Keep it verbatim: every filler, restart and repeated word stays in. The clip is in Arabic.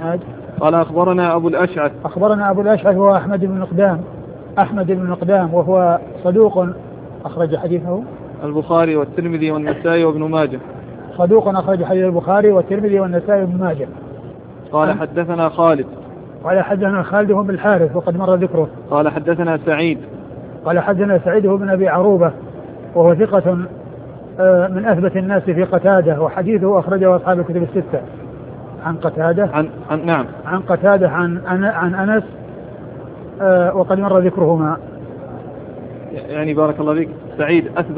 الإسناد. قال أخبرنا أبو الأشعث أخبرنا أبو الأشعث هو أحمد بن مقدام أحمد بن مقدام وهو صدوق أخرج حديثه البخاري والترمذي والنسائي وابن ماجه. صدوق أخرج حديث البخاري والترمذي والنسائي وابن ماجه. قال حدثنا خالد قال حدثنا خالد بن الحارث وقد مر ذكره. قال حدثنا سعيد قال حدثنا سعيد بن أبي عروبة وهو ثقة من أثبت الناس في قتادة وحديثه أخرجه أصحاب الكتب الستة. عن قتادة عن, عن نعم عن قتادة عن عن أنس وقد مر ذكرهما. يعني بارك الله فيك سعيد أثبت